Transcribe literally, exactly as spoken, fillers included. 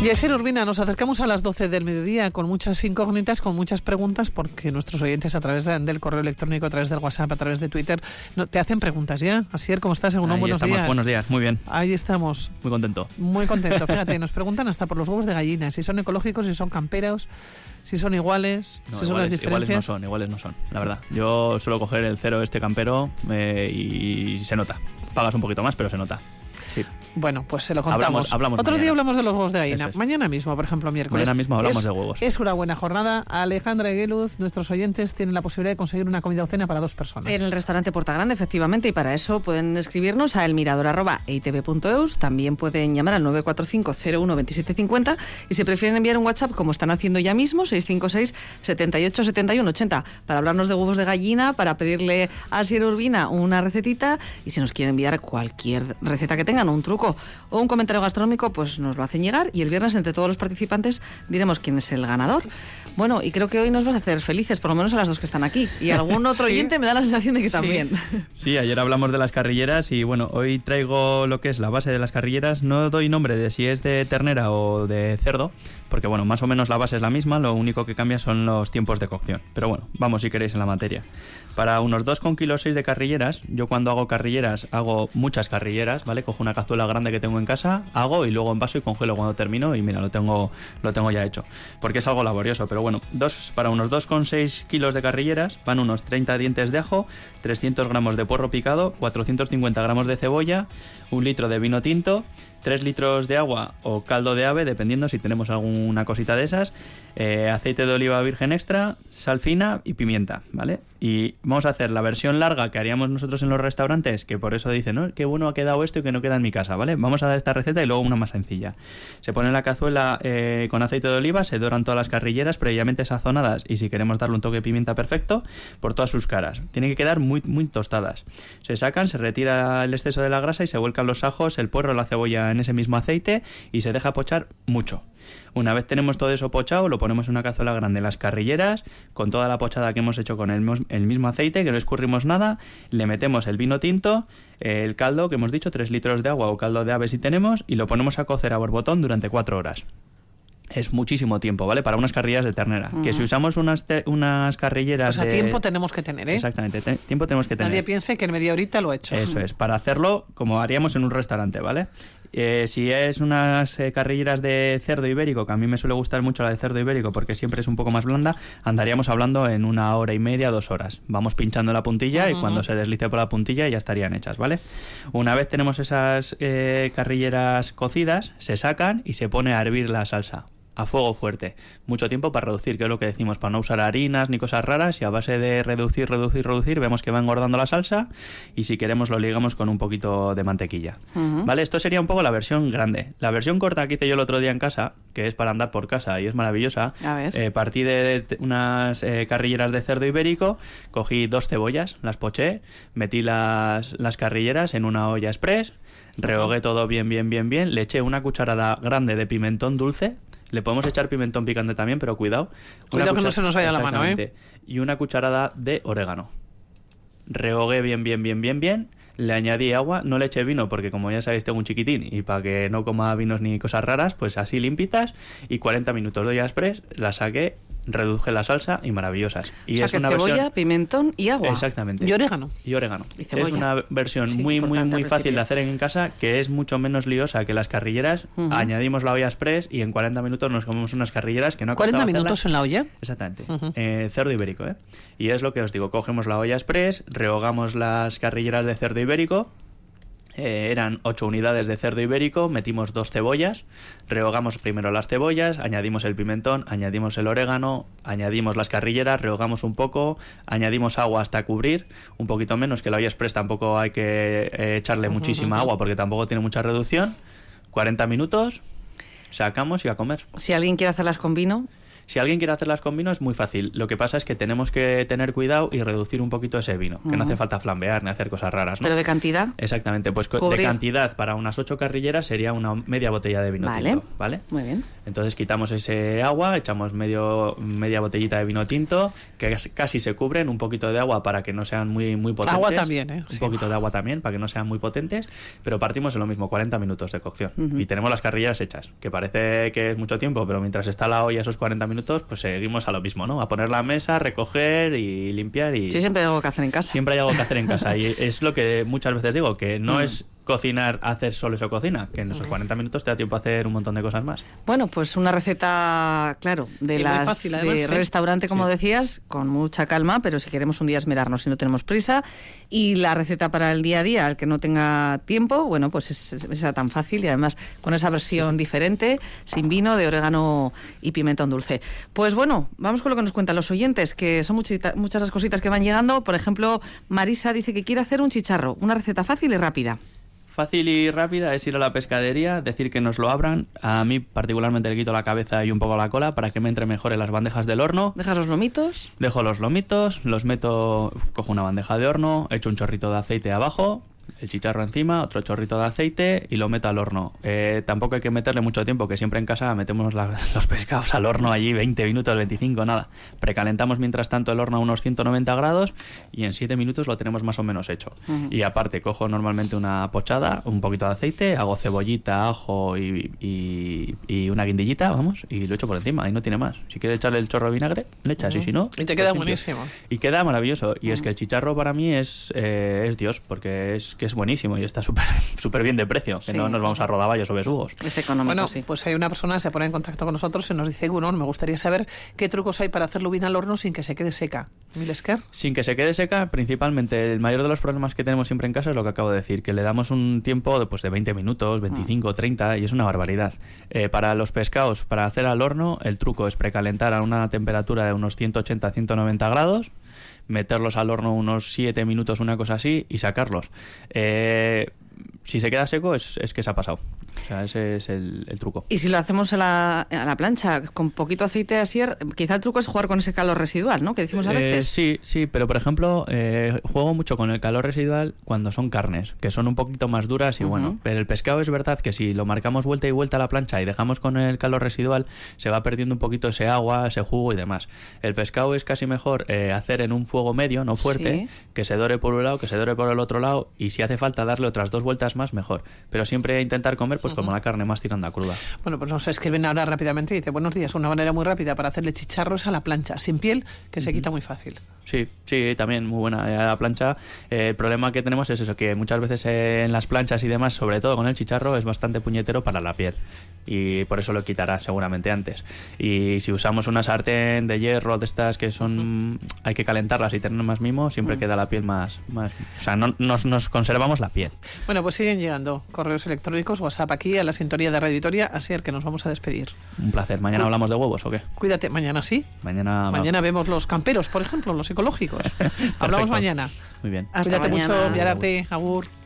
Yasier Urbina, nos acercamos a las doce del mediodía con muchas incógnitas, con muchas preguntas, porque nuestros oyentes a través de, del correo electrónico, a través del WhatsApp, a través de Twitter, no, te hacen preguntas ya. Yasier, ¿cómo estás? Según buenos estamos, días. Buenos días, muy bien. Ahí estamos. Muy contento. Muy contento. Fíjate, nos preguntan hasta por los huevos de gallina, si son ecológicos, si son camperos, si son iguales, No, si iguales, son las diferencias. Iguales no son, iguales no son, la verdad. Yo suelo coger el cero este campero eh, y se nota. Pagas un poquito más, pero se nota. Sí. Bueno, pues se lo contamos. Hablamos, hablamos Otro mañana. día hablamos de los huevos de gallina. Es. Mañana mismo, por ejemplo, miércoles. Mañana mismo hablamos es, de huevos. Es una buena jornada. Alejandra Egueluz, nuestros oyentes tienen la posibilidad de conseguir una comida o cena para dos personas. En el restaurante Portagrande, efectivamente, y para eso pueden escribirnos a elmirador arroba e i te be punto eus. También pueden llamar al nueve cuatro cinco cero uno dos siete cinco cero y si prefieren enviar un WhatsApp, como están haciendo ya mismo, seis cinco seis, siete ocho, siete uno, ocho cero, para hablarnos de huevos de gallina, para pedirle a Yasier Urbina una recetita, y si nos quieren enviar cualquier receta que tengan, un truco o un comentario gastronómico, pues nos lo hacen llegar, y el viernes entre todos los participantes diremos quién es el ganador. Bueno, y creo que hoy nos vas a hacer felices, por lo menos a las dos que están aquí, y algún otro oyente me da la sensación de que también. Sí. Sí, ayer hablamos de las carrilleras y bueno, hoy traigo lo que es la base de las carrilleras. No doy nombre de si es de ternera o de cerdo, porque bueno, más o menos la base es la misma, lo único que cambia son los tiempos de cocción. Pero bueno, vamos si queréis en la materia. Para unos dos coma seis kilos de carrilleras, yo cuando hago carrilleras hago muchas carrilleras, ¿vale? Cojo una cazuela grande que tengo en casa, hago y luego envaso y congelo cuando termino y mira, lo tengo, lo tengo ya hecho. Porque es algo laborioso, pero bueno, dos, para unos dos coma seis kilos de carrilleras van unos treinta dientes de ajo, trescientos gramos de puerro picado, cuatrocientos cincuenta gramos de cebolla, un litro de vino tinto, tres litros de agua o caldo de ave, dependiendo si tenemos alguna cosita de esas, eh, aceite de oliva virgen extra, sal fina y pimienta, ¿vale? Y vamos a hacer la versión larga que haríamos nosotros en los restaurantes, que por eso dicen, ¿no? Qué bueno ha quedado esto y que no queda en mi casa, ¿vale? Vamos a dar esta receta y luego una más sencilla. Se pone en la cazuela eh, con aceite de oliva, se doran todas las carrilleras previamente sazonadas y si queremos darle un toque de pimienta perfecto, por todas sus caras. Tienen que quedar muy, muy tostadas. Se sacan, se retira el exceso de la grasa y se vuelcan los ajos, el puerro, la cebolla en ese mismo aceite y se deja pochar mucho. Una vez tenemos todo eso pochado, lo ponemos en una cazuela grande, las carrilleras, con toda la pochada que hemos hecho con el, el mismo aceite, que no escurrimos nada, le metemos el vino tinto, el caldo que hemos dicho, tres litros de agua o caldo de ave si tenemos, y lo ponemos a cocer a borbotón durante cuatro horas. Es muchísimo tiempo, ¿vale? Para unas carrilleras de ternera. Uh-huh. Que si usamos unas, te- unas carrilleras O sea, de... tiempo tenemos que tener, ¿eh? Exactamente, te- tiempo tenemos que tener. Nadie piense que en media horita lo he hecho. Eso es, para hacerlo como haríamos en un restaurante, ¿vale? Eh, si es unas eh, carrilleras de cerdo ibérico, que a mí me suele gustar mucho la de cerdo ibérico porque siempre es un poco más blanda, andaríamos hablando en una hora y media, dos horas. Vamos pinchando la puntilla uh-huh. y cuando se deslice por la puntilla ya estarían hechas, ¿vale? Una vez tenemos esas eh, carrilleras cocidas, se sacan y se pone a hervir la salsa a fuego fuerte, mucho tiempo para reducir, que es lo que decimos, para no usar harinas ni cosas raras, y a base de reducir, reducir, reducir, vemos que va engordando la salsa y si queremos lo ligamos con un poquito de mantequilla. Uh-huh. ¿Vale? Esto sería un poco la versión grande. La versión corta que hice yo el otro día en casa, que es para andar por casa y es maravillosa, a ver. Eh, partí de, de unas eh, carrilleras de cerdo ibérico, cogí dos cebollas, las poché, metí las, las carrilleras en una olla express, rehogué todo bien, bien, bien, bien, le eché una cucharada grande de pimentón dulce. Le podemos echar pimentón picante también, pero cuidado. Cuidado que no se nos vaya la mano, ¿eh? Y una cucharada de orégano. Rehogué bien, bien, bien, bien, bien. Le añadí agua, no le eché vino porque como ya sabéis tengo un chiquitín y para que no coma vinos ni cosas raras, pues así limpitas y cuarenta minutos de olla express, la saqué, reduje la salsa y maravillosas. Y o sea, es que una cebolla, versión... pimentón y agua. Exactamente. Y orégano. Y orégano. Y es una versión sí, muy, muy, muy fácil de hacer en casa, que es mucho menos liosa que las carrilleras. Uh-huh. Añadimos la olla express y en cuarenta minutos nos comemos unas carrilleras que no ha costado ¿cuarenta minutos hacerlas. En la olla? Exactamente. Uh-huh. Eh, cerdo ibérico, ¿eh? Y es lo que os digo, cogemos la olla express, rehogamos las carrilleras de cerdo ibérico. Eh, eran ocho unidades de cerdo ibérico, metimos dos cebollas, rehogamos primero las cebollas, añadimos el pimentón, añadimos el orégano, añadimos las carrilleras, rehogamos un poco, añadimos agua hasta cubrir, un poquito menos, que la olla express tampoco hay que eh, echarle uh-huh, muchísima uh-huh. agua porque tampoco tiene mucha reducción. cuarenta minutos, sacamos y a comer. Si alguien quiere hacerlas con vino... Si alguien quiere hacerlas con vino es muy fácil. Lo que pasa es que tenemos que tener cuidado y reducir un poquito ese vino, que uh-huh. no hace falta flambear ni hacer cosas raras, ¿no? ¿Pero de cantidad? Exactamente, pues Cubrir. de cantidad para unas ocho carrilleras sería una media botella de vino vale. tinto, ¿vale? Muy bien. Entonces quitamos ese agua, echamos medio media botellita de vino tinto, que casi se cubren, un poquito de agua para que no sean muy, muy potentes. Agua también, ¿eh? Un sí. poquito de agua también, para que no sean muy potentes, pero partimos en lo mismo, cuarenta minutos de cocción. Uh-huh. Y tenemos las carrilleras hechas, que parece que es mucho tiempo, pero mientras está la olla esos cuarenta minutos, pues seguimos a lo mismo, ¿no? A poner la mesa, recoger y limpiar y... Sí, siempre hay algo que hacer en casa. Siempre hay algo que hacer en casa, y es lo que muchas veces digo, que no uh-huh. es cocinar, hacer solo eso cocina, que en esos cuarenta minutos te da tiempo a hacer un montón de cosas más. Bueno, pues una receta, claro, de y las fácil, además, de ¿eh? restaurante, como sí. decías, con mucha calma, pero si queremos un día esmerarnos y no tenemos prisa. Y la receta para el día a día, al que no tenga tiempo, bueno, pues es, es, es tan fácil y además con esa versión sí, sí. diferente, sin vino, de orégano y pimentón dulce. Pues bueno, vamos con lo que nos cuentan los oyentes, que son muchita, muchas las cositas que van llegando. Por ejemplo, Marisa dice que quiere hacer un chicharro, una receta fácil y rápida. Fácil y rápida es ir a la pescadería, decir que nos lo abran. A mí particularmente le quito la cabeza y un poco la cola para que me entre mejor en las bandejas del horno. ¿Dejas los lomitos? Dejo los lomitos, los meto, cojo una bandeja de horno, echo un chorrito de aceite abajo, el chicharro encima, otro chorrito de aceite y lo meto al horno. Eh, tampoco hay que meterle mucho tiempo, que siempre en casa metemos la, los pescados al horno allí veinte minutos, veinticinco, nada. Precalentamos mientras tanto el horno a unos ciento noventa grados y en siete minutos lo tenemos más o menos hecho. Uh-huh. Y aparte cojo normalmente una pochada, un poquito de aceite, hago cebollita, ajo y, y, y una guindillita, vamos, y lo echo por encima, y no tiene más. Si quieres echarle el chorro de vinagre, le echas, uh-huh. y si no... Y te queda buenísimo. Y queda maravilloso. Y uh-huh. es que el chicharro para mí es, eh, es Dios, porque es que es buenísimo y está súper súper bien de precio, que sí. no nos vamos a rodaballos o besugos. Es económico, bueno, sí. Pues hay una persona, se pone en contacto con nosotros y nos dice, bueno, me gustaría saber qué trucos hay para hacerlo bien al horno sin que se quede seca. ¿Milesker? Sin que se quede seca, principalmente, el mayor de los problemas que tenemos siempre en casa es lo que acabo de decir, que le damos un tiempo de, pues, de veinte minutos, veinticinco, treinta, y es una barbaridad. Eh, para los pescados, para hacer al horno, el truco es precalentar a una temperatura de unos ciento ochenta a ciento noventa grados, meterlos al horno unos siete minutos, una cosa así, y sacarlos. Eh, si se queda seco es, es que se ha pasado. O sea, ese es el, el truco. Y si lo hacemos a la, a la plancha, con poquito aceite asier, quizá el truco es jugar con ese calor residual, ¿no? Que decimos a veces. Eh, sí, sí, pero por ejemplo, eh, juego mucho con el calor residual cuando son carnes, que son un poquito más duras y uh-huh. bueno. Pero el pescado es verdad que si lo marcamos vuelta y vuelta a la plancha y dejamos con el calor residual, se va perdiendo un poquito ese agua, ese jugo y demás. El pescado es casi mejor eh, hacer en un fuego medio, no fuerte, sí. que se dore por un lado, que se dore por el otro lado, y si hace falta darle otras dos vueltas más, mejor. Pero siempre intentar comer pues uh-huh. como la carne, más tirando a cruda. Bueno, pues nos escriben ahora rápidamente y dice, buenos días, una manera muy rápida para hacerle chicharros a la plancha, sin piel, que se uh-huh. quita muy fácil. Sí, sí, también muy buena a la plancha. Eh, el problema que tenemos es eso, que muchas veces eh, en las planchas y demás, sobre todo con el chicharro, es bastante puñetero para la piel. Y por eso lo quitará seguramente antes. Y si usamos una sartén de hierro de estas que son, uh-huh. hay que calentarlas y tener más mimo, siempre uh-huh. queda la piel más, más o sea, no, nos, nos conservamos la piel. Bueno, pues siguen llegando correos electrónicos, WhatsApp aquí a la sintonía de Radio Vitoria, así es que nos vamos a despedir. Un placer. ¿Mañana Cu- hablamos de huevos o qué? Cuídate, mañana sí. Mañana, mañana vemos los camperos, por ejemplo, los ecológicos. Hablamos mañana. Muy bien. Hasta Cuídate mañana. Mucho, Yararte, agur.